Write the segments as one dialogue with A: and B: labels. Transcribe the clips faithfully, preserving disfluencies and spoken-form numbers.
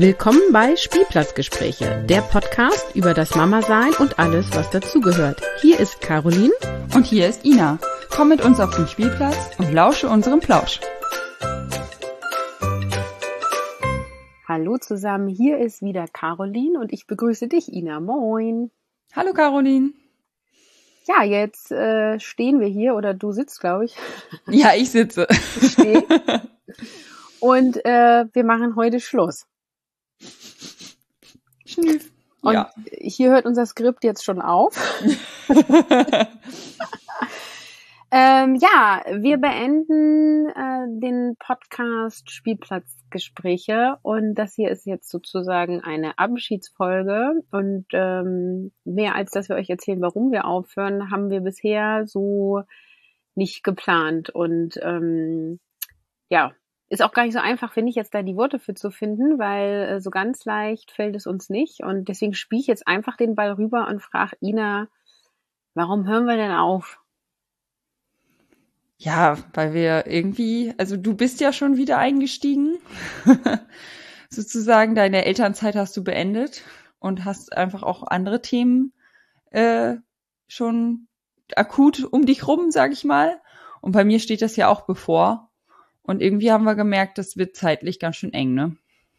A: Willkommen bei Spielplatzgespräche, der Podcast über das Mama-Sein und alles, was dazugehört. Hier ist Caroline
B: und hier ist Ina. Komm mit uns auf den Spielplatz und lausche unserem Plausch.
A: Hallo zusammen, hier ist wieder Caroline und ich begrüße dich, Ina. Moin.
B: Hallo Caroline.
A: Ja, jetzt äh, stehen wir hier, oder du sitzt, glaube ich.
B: Ja, ich sitze.
A: Ich stehe. Und äh, wir machen heute Schluss.
B: Schnüff.
A: Und
B: ja.
A: Hier hört unser Skript jetzt schon auf. ähm, ja, wir beenden äh, den Podcast Spielplatzgespräche und das hier ist jetzt sozusagen eine Abschiedsfolge und ähm, mehr als dass wir euch erzählen, warum wir aufhören, haben wir bisher so nicht geplant und ähm, ja, ist auch gar nicht so einfach, finde ich, jetzt da die Worte für zu finden, weil äh, so ganz leicht fällt es uns nicht. Und deswegen spiele ich jetzt einfach den Ball rüber und frage Ina, warum hören wir denn auf?
B: Ja, weil wir irgendwie, also du bist ja schon wieder eingestiegen. Sozusagen, deine Elternzeit hast du beendet und hast einfach auch andere Themen äh, schon akut um dich rum, sag ich mal. Und bei mir steht das ja auch bevor. Und irgendwie haben wir gemerkt, das wird zeitlich ganz schön eng, ne?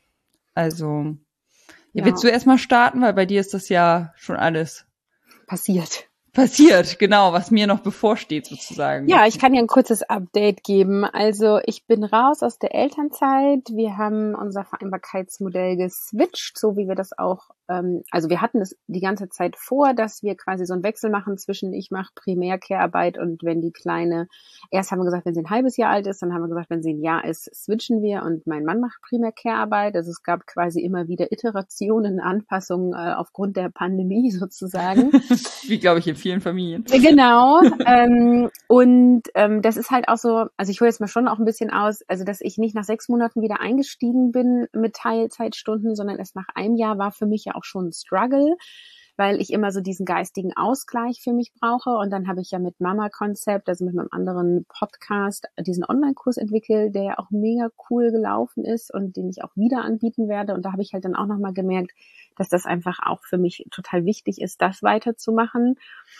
B: Also, ja. Willst du erstmal starten, weil bei dir ist das ja schon alles
A: passiert.
B: Passiert, genau, was mir noch bevorsteht sozusagen.
A: Ja, ich kann dir ein kurzes Update geben. Also ich bin raus aus der Elternzeit. Wir haben unser Vereinbarkeitsmodell geswitcht, so wie wir das auch, ähm, also wir hatten es die ganze Zeit vor, dass wir quasi so einen Wechsel machen zwischen ich mache Primär-Care-Arbeit und wenn die Kleine, erst haben wir gesagt, wenn sie ein halbes Jahr alt ist, dann haben wir gesagt, wenn sie ein Jahr ist, switchen wir und mein Mann macht Primär-Care-Arbeit. Also es gab quasi immer wieder Iterationen, Anpassungen äh, aufgrund der Pandemie sozusagen.
B: Wie glaube ich in vielen Familien.
A: Genau. ähm, und ähm, das ist halt auch so, also ich hole jetzt mal schon auch ein bisschen aus, also dass ich nicht nach sechs Monaten wieder eingestiegen bin mit Teilzeitstunden, sondern erst nach einem Jahr war für mich ja auch schon ein Struggle, weil ich immer so diesen geistigen Ausgleich für mich brauche. Und dann habe ich ja mit Mama-Konzept, also mit meinem anderen Podcast, diesen Online-Kurs entwickelt, der ja auch mega cool gelaufen ist und den ich auch wieder anbieten werde. Und da habe ich halt dann auch nochmal gemerkt, dass das einfach auch für mich total wichtig ist, das weiterzumachen.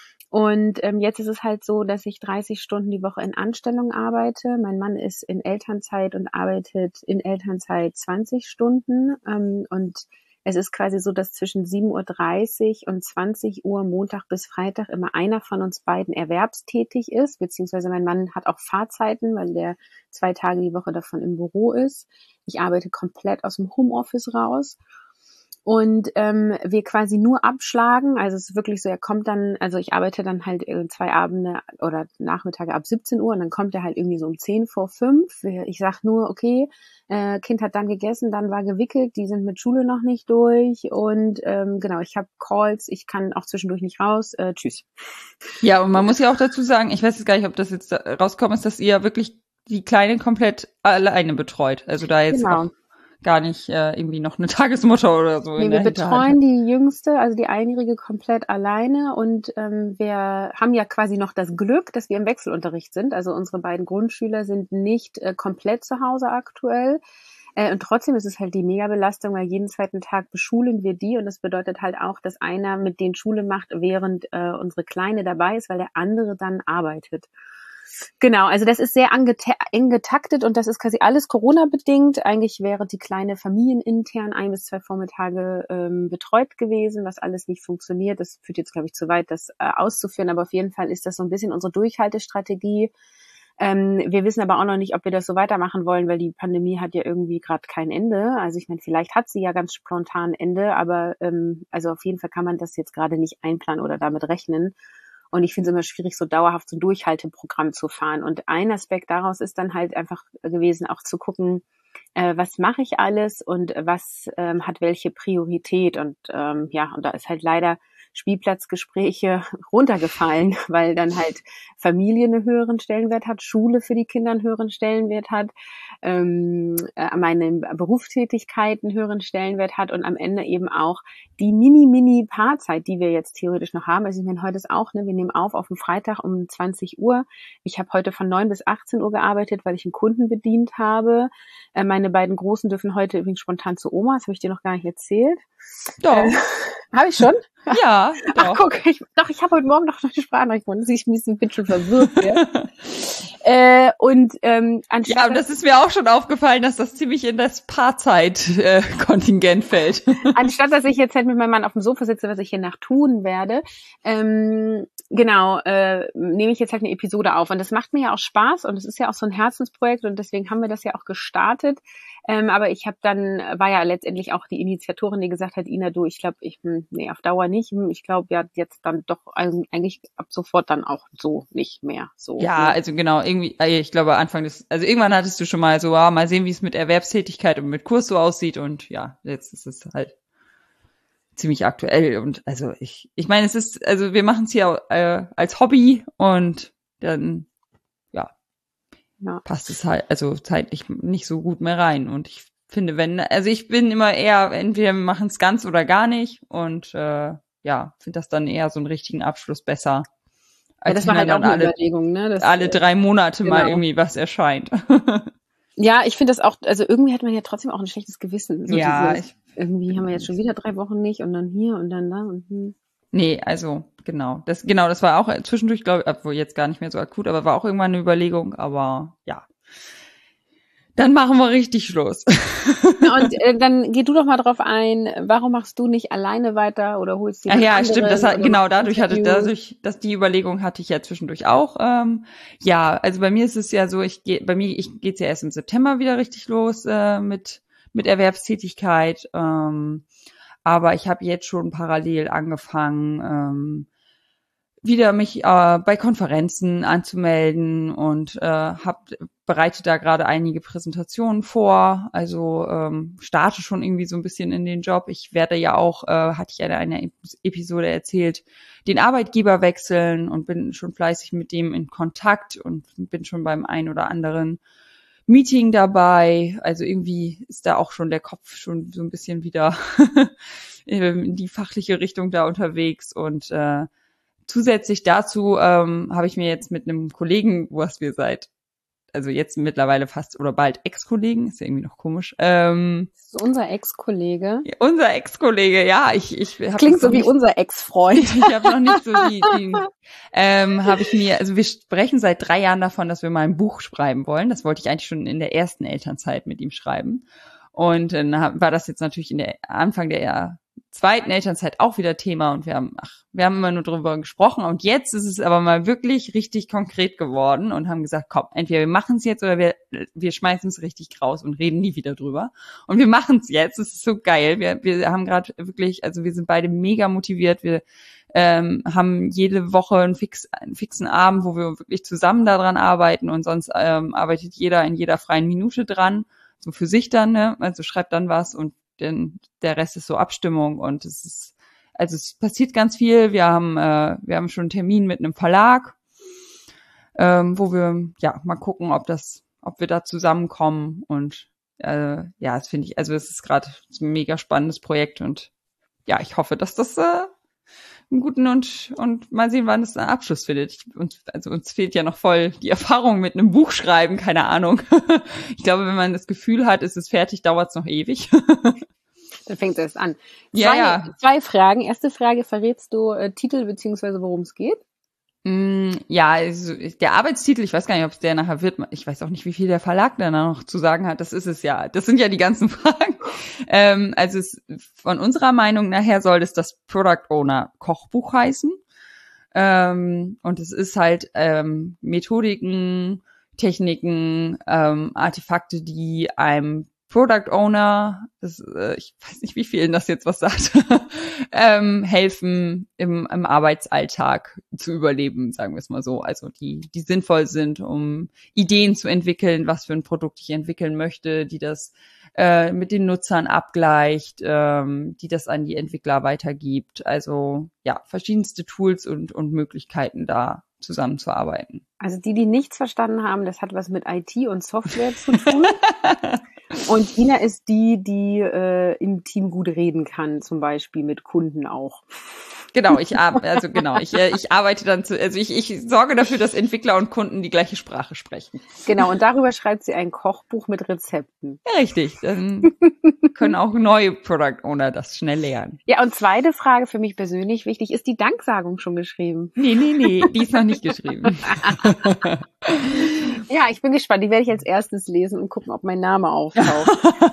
A: Und ähm, jetzt ist es halt so, dass ich dreißig Stunden die Woche in Anstellung arbeite. Mein Mann ist in Elternzeit und arbeitet in Elternzeit zwanzig Stunden. Ähm, und es ist quasi so, dass zwischen sieben Uhr dreißig und zwanzig Uhr Montag bis Freitag immer einer von uns beiden erwerbstätig ist, beziehungsweise mein Mann hat auch Fahrzeiten, weil der zwei Tage die Woche davon im Büro ist. Ich arbeite komplett aus dem Homeoffice raus. Und ähm, wir quasi nur abschlagen, also es ist wirklich so, er kommt dann, also ich arbeite dann halt zwei Abende oder Nachmittage ab siebzehn Uhr und dann kommt er halt irgendwie so um zehn vor fünf. Ich sag nur, okay, äh, Kind hat dann gegessen, dann war gewickelt, die sind mit Schule noch nicht durch und ähm, genau, ich habe Calls, ich kann auch zwischendurch nicht raus, äh, tschüss.
B: Ja, und man muss ja auch dazu sagen, ich weiß jetzt gar nicht, ob das jetzt rauskommt, ist, dass ihr wirklich die Kleine komplett alleine betreut, also da jetzt
A: genau.
B: auch gar nicht äh, irgendwie noch eine Tagesmutter oder so.
A: Nee,
B: in
A: wir
B: der
A: betreuen die Jüngste, also die Einjährige, komplett alleine und ähm, wir haben ja quasi noch das Glück, dass wir im Wechselunterricht sind. Also unsere beiden Grundschüler sind nicht äh, komplett zu Hause aktuell. Äh, und trotzdem ist es halt die Megabelastung, weil jeden zweiten Tag beschulen wir die und das bedeutet halt auch, dass einer mit denen Schule macht, während äh, unsere Kleine dabei ist, weil der andere dann arbeitet. Genau, also das ist sehr eng getaktet und das ist quasi alles Corona-bedingt. Eigentlich wäre die Kleine familienintern ein bis zwei Vormittage ähm, betreut gewesen, was alles nicht funktioniert. Das führt jetzt, glaube ich, zu weit, das äh, auszuführen, aber auf jeden Fall ist das so ein bisschen unsere Durchhaltestrategie. Ähm, wir wissen aber auch noch nicht, ob wir das so weitermachen wollen, weil die Pandemie hat ja irgendwie gerade kein Ende. Also ich meine, vielleicht hat sie ja ganz spontan ein Ende, aber ähm, also auf jeden Fall kann man das jetzt gerade nicht einplanen oder damit rechnen. Und ich finde es immer schwierig, so dauerhaft so ein Durchhalteprogramm zu fahren. Und ein Aspekt daraus ist dann halt einfach gewesen, auch zu gucken, äh, was mache ich alles und was ähm, hat welche Priorität. Und ähm, ja, und da ist halt leider Spielplatzgespräche runtergefallen, weil dann halt Familie einen höheren Stellenwert hat, Schule für die Kinder einen höheren Stellenwert hat, ähm, äh, meine Berufstätigkeit einen höheren Stellenwert hat und am Ende eben auch die mini-mini-Paarzeit, die wir jetzt theoretisch noch haben. Also ich meine, heute ist auch, ne, wir nehmen auf auf dem Freitag um zwanzig Uhr. Ich habe heute von neun bis achtzehn Uhr gearbeitet, weil ich einen Kunden bedient habe. Äh, meine beiden Großen dürfen heute übrigens spontan zu Oma, das habe ich dir noch gar nicht erzählt.
B: Doch.
A: Äh, habe ich schon?
B: Ja, doch.
A: Ach, guck, ich, doch, ich habe heute Morgen noch eine Sprachnachricht gewonnen, dass ich ein bisschen bin schon verwirrt. Ja. äh, und ähm, anstatt
B: ja, und das ist mir auch schon aufgefallen, dass das ziemlich in das Paarzeit-Kontingent fällt.
A: Anstatt, dass ich jetzt halt mit meinem Mann auf dem Sofa sitze, was ich hier nach tun werde, ähm, genau, äh, nehme ich jetzt halt eine Episode auf. Und das macht mir ja auch Spaß und es ist ja auch so ein Herzensprojekt und deswegen haben wir das ja auch gestartet. Ähm, aber ich habe dann, war ja letztendlich auch die Initiatorin, die gesagt hat, Ina, du, ich glaube, ich, hm, nee, auf Dauer nicht. Ich glaube ja jetzt dann doch eigentlich ab sofort dann auch so nicht mehr. So.
B: Ja, also genau, irgendwie, ich glaube Anfang des, also irgendwann hattest du schon mal so, ah, mal sehen, wie es mit Erwerbstätigkeit und mit Kurs so aussieht und ja, jetzt ist es halt ziemlich aktuell und also ich, ich meine, es ist, also wir machen es hier äh, als Hobby und dann, ja, ja, passt es halt, also zeitlich nicht so gut mehr rein und ich finde, wenn, also ich bin immer eher, entweder wir machen es ganz oder gar nicht und äh, ja, finde das dann eher so einen richtigen Abschluss besser.
A: Ja, das war halt auch eine alle, Überlegung, ne?
B: Das, alle drei Monate genau. mal irgendwie was erscheint.
A: Ja, ich finde das auch, also irgendwie hat man ja trotzdem auch ein schlechtes Gewissen. So
B: ja,
A: dieses, ich, irgendwie haben wir jetzt schon wieder drei Wochen nicht und dann hier und dann da und hm.
B: Nee, also genau, das genau, das war auch zwischendurch, glaube ich, obwohl jetzt gar nicht mehr so akut, aber war auch irgendwann eine Überlegung, aber ja. Dann machen wir richtig Schluss.
A: Und äh, dann geh du doch mal drauf ein, warum machst du nicht alleine weiter oder holst dir
B: Ach ja, stimmt, das hat, genau, dadurch hatte, dadurch, dass die Überlegung hatte ich ja zwischendurch auch. Ähm, ja, also bei mir ist es ja so, ich gehe, bei mir ich geht's ja erst im September wieder richtig los äh, mit mit Erwerbstätigkeit. Ähm, aber ich habe jetzt schon parallel angefangen, ähm, wieder mich äh, bei Konferenzen anzumelden und äh, hab, bereite da gerade einige Präsentationen vor, also ähm, starte schon irgendwie so ein bisschen in den Job. Ich werde ja auch, äh, hatte ich ja in einer Episode erzählt, den Arbeitgeber wechseln und bin schon fleißig mit dem in Kontakt und bin schon beim ein oder anderen Meeting dabei. Also irgendwie ist da auch schon der Kopf schon so ein bisschen wieder in die fachliche Richtung da unterwegs und äh, zusätzlich dazu ähm, habe ich mir jetzt mit einem Kollegen, was wir seit, also jetzt mittlerweile fast oder bald Ex-Kollegen, ist ja irgendwie noch komisch. Ähm,
A: das ist unser Ex-Kollege.
B: Ja, unser Ex-Kollege, ja. Ich, ich hab
A: Klingt so wie nicht, unser Ex-Freund.
B: Ich habe noch nicht so die, die ähm, habe ich mir, also wir sprechen seit drei Jahren davon, dass wir mal ein Buch schreiben wollen. Das wollte ich eigentlich schon in der ersten Elternzeit mit ihm schreiben. Und dann war das jetzt natürlich in der Anfang der zweiten Elternzeit auch wieder Thema und wir haben, ach, wir haben immer nur drüber gesprochen und jetzt ist es aber mal wirklich richtig konkret geworden und haben gesagt, komm, entweder wir machen es jetzt oder wir wir schmeißen es richtig raus und reden nie wieder drüber. Und wir machen es jetzt, es ist so geil. Wir wir haben gerade wirklich, also wir sind beide mega motiviert. Wir ähm, haben jede Woche einen, fix, einen fixen Abend, wo wir wirklich zusammen daran arbeiten und sonst ähm, arbeitet jeder in jeder freien Minute dran, so für sich dann, ne? Also schreibt dann was und denn der Rest ist so Abstimmung und es ist, also es passiert ganz viel. Wir haben, äh, wir haben schon einen Termin mit einem Verlag, ähm, wo wir ja mal gucken, ob das, ob wir da zusammenkommen und äh, ja, das finde ich, also es ist gerade ein mega spannendes Projekt und ja, ich hoffe, dass das äh, einen guten und und mal sehen, wann es einen Abschluss findet. Ich, uns, also uns fehlt ja noch voll die Erfahrung mit einem Buch schreiben, keine Ahnung. Ich glaube, wenn man das Gefühl hat, ist es fertig, dauert es noch ewig.
A: Dann fängt es erst an. Zwei,
B: ja, ja.
A: zwei Fragen. Erste Frage, verrätst du äh, Titel beziehungsweise worum es geht?
B: Mm, ja, also der Arbeitstitel, ich weiß gar nicht, ob es der nachher wird. Ich weiß auch nicht, wie viel der Verlag da noch zu sagen hat. Das ist es ja. Das sind ja die ganzen Fragen. ähm, also es, von unserer Meinung nachher soll es das Product Owner Kochbuch heißen. Ähm, und es ist halt ähm, Methodiken, Techniken, ähm, Artefakte, die einem Product Owner, das, äh, ich weiß nicht, wie vielen das jetzt was sagt, ähm, helfen im, im Arbeitsalltag zu überleben, sagen wir es mal so. Also die, die sinnvoll sind, um Ideen zu entwickeln, was für ein Produkt ich entwickeln möchte, die das äh, mit den Nutzern abgleicht, ähm, die das an die Entwickler weitergibt. Also ja, verschiedenste Tools und, und Möglichkeiten da zusammenzuarbeiten.
A: Also die, die nichts verstanden haben, das hat was mit I T und Software zu tun. Und Ina ist die, die äh, im Team gut reden kann, zum Beispiel mit Kunden auch.
B: Genau, ich arbeite, also genau, ich, äh, ich arbeite dann zu, also ich, ich sorge dafür, dass Entwickler und Kunden die gleiche Sprache sprechen.
A: Genau, und darüber schreibt sie ein Kochbuch mit Rezepten.
B: Ja, richtig. Dann können auch neue Product Owner das schnell lernen.
A: Ja, und zweite Frage für mich persönlich wichtig, ist die Danksagung schon geschrieben?
B: Nee, nee, nee, die ist noch nicht geschrieben.
A: Ja, ich bin gespannt. Die werde ich als erstes lesen und gucken, ob mein Name auftaucht.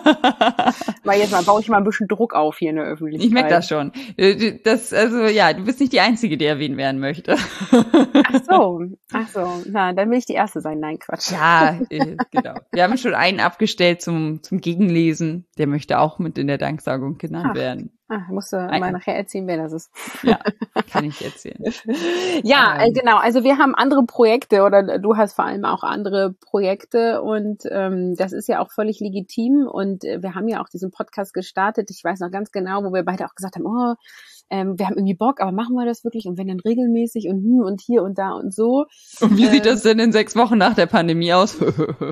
A: Weil jetzt mal baue ich mal ein bisschen Druck auf hier in der Öffentlichkeit.
B: Ich merke das schon. Das, also ja, du bist nicht die Einzige, die erwähnt werden möchte.
A: Ach so, ach so. Na, dann will ich die Erste sein. Nein, Quatsch.
B: Ja, äh, genau. Wir haben schon einen abgestellt zum zum Gegenlesen. Der möchte auch mit in der Danksagung genannt
A: Ach.
B: werden.
A: Ah, musst du
B: Ein-
A: mal nachher erzählen, wer das ist.
B: Ja, kann ich erzählen.
A: Ja,
B: Ähm.
A: äh, genau. Also wir haben andere Projekte oder du hast vor allem auch andere Projekte und ähm, das ist ja auch völlig legitim und äh, wir haben ja auch diesen Podcast gestartet. Ich weiß noch ganz genau, wo wir beide auch gesagt haben, oh, ähm, wir haben irgendwie Bock, aber machen wir das wirklich und wenn dann regelmäßig und hm und hier und da und so.
B: Und wie
A: äh,
B: sieht das denn in sechs Wochen nach der Pandemie aus?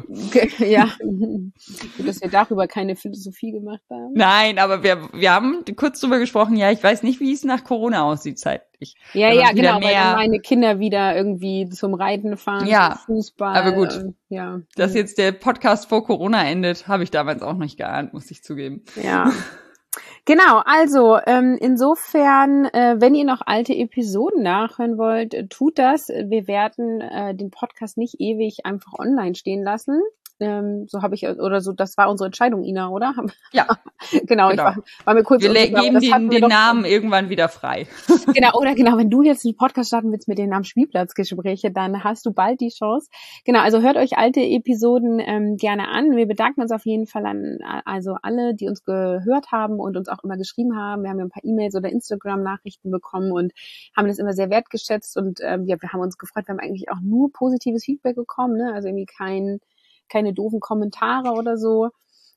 A: Ja, gut, dass wir darüber keine Philosophie gemacht haben.
B: Nein, aber wir wir haben kurz drüber gesprochen. Ja, ich weiß nicht, wie es nach Corona aussieht zeitlich.
A: Ja,
B: Wenn man
A: ja,
B: wieder
A: genau, weil
B: mehr-
A: dann meine Kinder wieder irgendwie zum Reiten fahren,
B: Ja,
A: zum Fußball.
B: aber gut.
A: äh, Ja.
B: Dass jetzt der Podcast vor Corona endet, habe ich damals auch nicht geahnt, muss ich zugeben.
A: Ja. Genau, also ähm, insofern, äh, wenn ihr noch alte Episoden nachhören wollt, äh, tut das. Wir werden äh, den Podcast nicht ewig einfach online stehen lassen. Ähm, so habe ich, oder so, das war unsere Entscheidung, Ina, oder?
B: Ja,
A: Genau,
B: genau.
A: ich war, war mir kurz
B: wir le-
A: unsicher, aber
B: geben
A: das
B: den,
A: hatten wir
B: den
A: doch-
B: Namen irgendwann wieder frei.
A: Genau, oder genau, wenn du jetzt einen Podcast starten willst mit den Namen Spielplatzgespräche, dann hast du bald die Chance. Genau, also hört euch alte Episoden ähm, gerne an. Wir bedanken uns auf jeden Fall an also alle, die uns gehört haben und uns auch immer geschrieben haben. Wir haben ja ein paar E-Mails oder Instagram-Nachrichten bekommen und haben das immer sehr wertgeschätzt und ähm, ja, wir haben uns gefreut. Wir haben eigentlich auch nur positives Feedback bekommen, ne? Also irgendwie kein, keine doofen Kommentare oder so.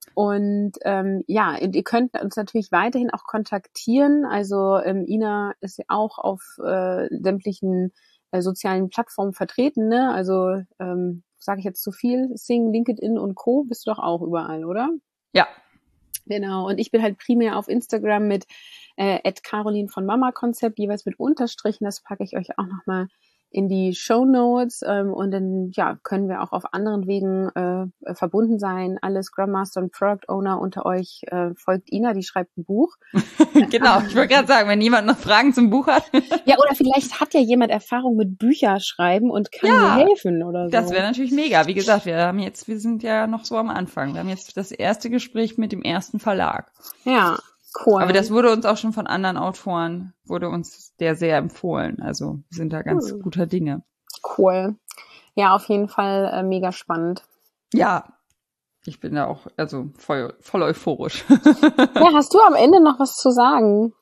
A: Und ähm, ja, und ihr könnt uns natürlich weiterhin auch kontaktieren. Also ähm, Ina ist ja auch auf äh, sämtlichen äh, sozialen Plattformen vertreten, ne? Also ähm, sage ich jetzt zu viel, Sing, LinkedIn und Co. Bist du doch auch überall, oder?
B: Ja,
A: Genau. Und ich bin halt primär auf Instagram mit äh, at Caroline von Mama Konzept, jeweils mit Unterstrichen. Das packe ich euch auch nochmal in die Shownotes ähm, und dann ja können wir auch auf anderen Wegen äh, verbunden sein. Alle Scrum Master und Product Owner unter euch äh, folgt Ina, die schreibt ein Buch.
B: genau. Ich wollte gerade sagen, wenn jemand noch Fragen zum Buch hat,
A: Ja, oder vielleicht hat ja jemand Erfahrung mit Bücherschreiben und kann
B: Ja,
A: dir helfen oder so.
B: das wäre natürlich mega. Wie gesagt, wir haben jetzt, wir sind ja noch so am Anfang. Wir haben jetzt das erste Gespräch mit dem ersten Verlag.
A: Ja, cool.
B: Aber das wurde uns auch schon von anderen Autoren, wurde uns der sehr empfohlen. Also wir sind da ganz
A: Hm.
B: guter Dinge.
A: cool. Ja, auf jeden Fall äh, mega spannend.
B: Ja, ich bin da auch also voll, voll euphorisch.
A: Ja, hast du am Ende noch was zu sagen?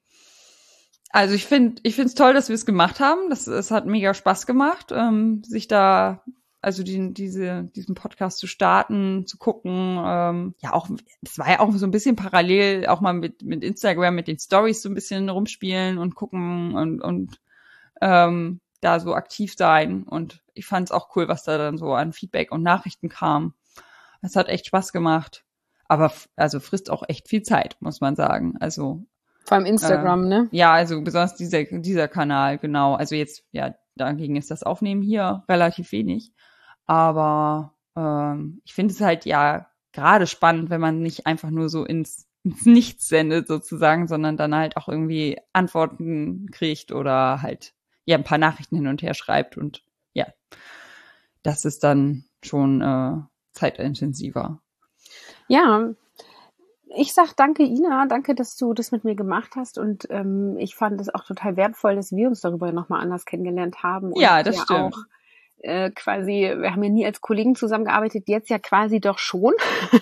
B: Also ich finde, ich finde es toll, dass wir es gemacht haben. Das, es hat mega Spaß gemacht, ähm, sich da, also die, diese, diesen Podcast zu starten, zu gucken. Ähm, ja, auch, das war ja auch so ein bisschen parallel, auch mal mit mit Instagram, mit den Stories so ein bisschen rumspielen und gucken und und ähm, da so aktiv sein. Und ich fand es auch cool, was da dann so an Feedback und Nachrichten kam. Es hat echt Spaß gemacht. Aber f- also frisst auch echt viel Zeit, muss man sagen. Also
A: Vor allem Instagram,
B: äh,
A: ne?
B: Ja, also besonders dieser, dieser Kanal, genau. Also jetzt, ja, dagegen ist das Aufnehmen hier relativ wenig. Aber ähm, ich finde es halt ja gerade spannend, wenn man nicht einfach nur so ins, ins Nichts sendet sozusagen, sondern dann halt auch irgendwie Antworten kriegt oder halt ja ein paar Nachrichten hin und her schreibt. Und ja, das ist dann schon äh, zeitintensiver.
A: Ja, ich sag danke, Ina, danke, dass du das mit mir gemacht hast und ähm, ich fand es auch total wertvoll, dass wir uns darüber nochmal anders kennengelernt haben und
B: Ja, das
A: ja
B: stimmt.
A: auch äh, quasi, wir haben ja nie als Kollegen zusammengearbeitet, jetzt ja quasi doch schon.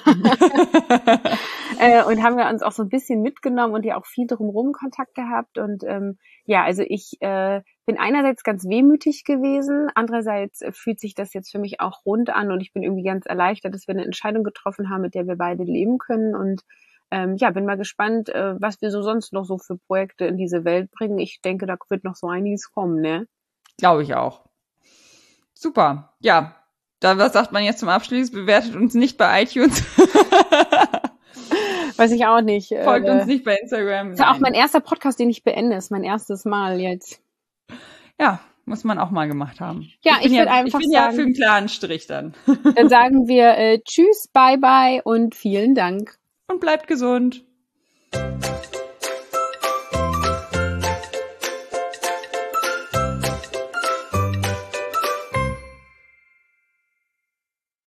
A: äh, und haben wir uns auch so ein bisschen mitgenommen und ja auch viel drumherum Kontakt gehabt. Und ähm, ja, also ich äh, bin einerseits ganz wehmütig gewesen, andererseits fühlt sich das jetzt für mich auch rund an und ich bin irgendwie ganz erleichtert, dass wir eine Entscheidung getroffen haben, mit der wir beide leben können. Und ähm, ja, bin mal gespannt, äh, was wir so sonst noch so für Projekte in diese Welt bringen. Ich denke, da wird noch so einiges kommen, ne?
B: Glaube ich auch. Super. Ja, da was sagt man jetzt zum Abschluss? Bewertet uns nicht bei iTunes.
A: Weiß ich auch nicht.
B: Folgt
A: äh,
B: uns nicht bei Instagram.
A: Das ist auch mein erster Podcast, den ich beende. Das ist mein erstes Mal jetzt.
B: Ja, muss man auch mal gemacht haben.
A: Ja, ich, ich würde
B: ja,
A: einfach
B: ich bin
A: sagen,
B: ja für einen klaren Strich dann.
A: Dann sagen wir äh, tschüss, bye bye und vielen Dank.
B: Und bleibt gesund.